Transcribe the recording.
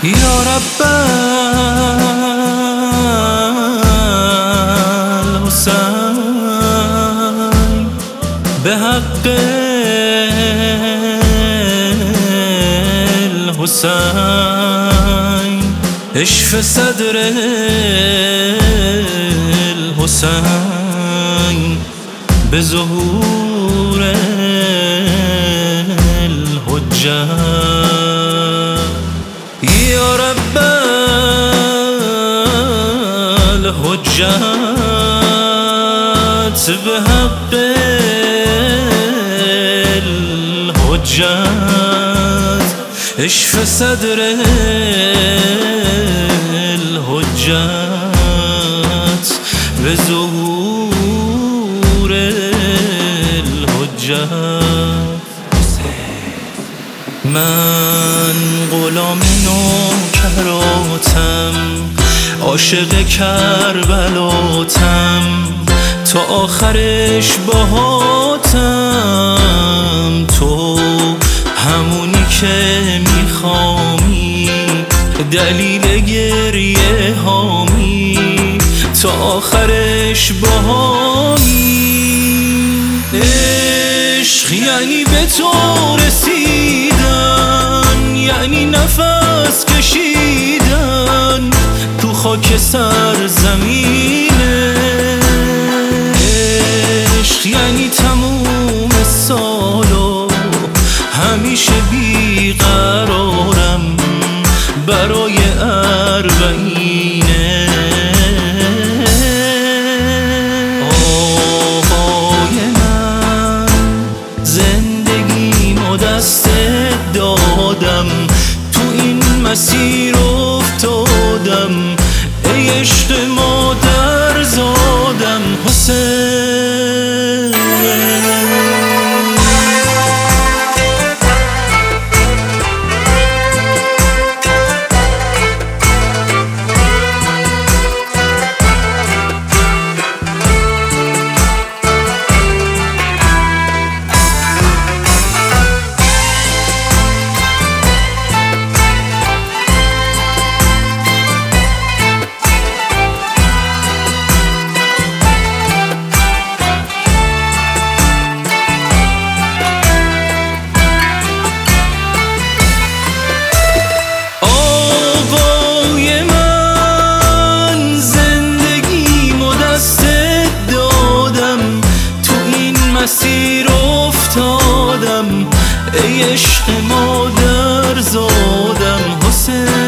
یا رب الحسین به حق الحسین اشف صدر الحسین به ظهور الحجه یا رب الحجت به حق الحجت اشف صدر الحجت به ظهور الحجت من غلام نوکراتم عاشق کربلاتم تا آخرش باهاتم تو همونی که میخوامی دلیل گریه هامی تا آخرش باهامی عشق یعنی به تو رسیدن یعنی نفس کشیدن تو خاک سرزمینه عشق یعنی تموم سالو همیشه بیقرارم برای اربعینه آقای من زندگیمو دستت دادم تو این مسیر افتادم ای عشق مادر زادم حسین مسیر افتادم ای عشق مادر زادم حسین